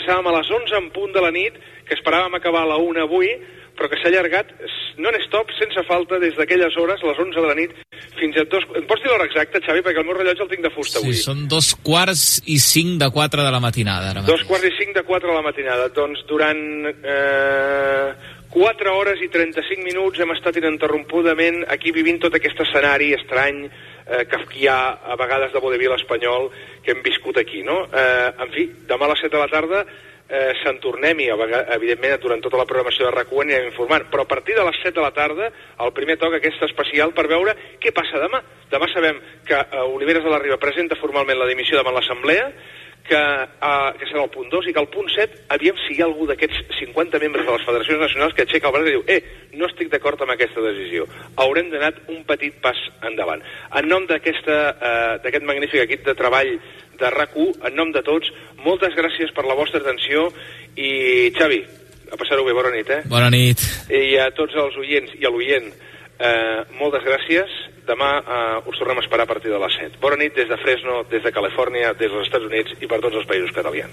començàvem a les 11 en punt de la nit, que esperàvem acabar a la 1 avui, però que s'ha allargat non-stop, sense falta, des d'aquelles hores, les 11 de la nit, fins a 2... Em pots dir l'hora exacta, Xavi? Perquè el meu rellotge el tinc de fusta avui. Sí, són 2:45 de 4 de la matinada. 2:45 de 4 de la matinada. Doncs durant 4 hores i 35 minuts hem estat ininterrompudament aquí vivint tot aquest escenari estrany, kafkià, a vegades de vodevil espanyol, que hem viscut aquí, no? En fi, demà a les 7 de la tarda se'n tornem i, evidentment, durant tota la programació de RAC1 anirem informant, però a partir de les 7 de la tarda, el primer toc aquest especial per veure què passa demà. Demà sabem que Oliveres de la Riba presenta formalment la dimissió davant l'Assemblea, que serà el punt 2, i que el punt 7, aviam si hi ha algú d'aquests 50 membres de les federacions nacionals que aixeca el braç i diu no estic d'acord amb aquesta decisió. Haurem donat un petit pas endavant. En nom d'aquest magnífic equip de treball de RAC1, en nom de tots, moltes gràcies per la vostra atenció i, Xavi, a passar-ho bé, bona nit, Bona nit. I a tots els oients i a l'oient, moltes gràcies. Demà us tornem a esperar a partir de les 7. Bona nit des de Fresno, des de Califòrnia, des dels Estats Units i per tots els països catalans.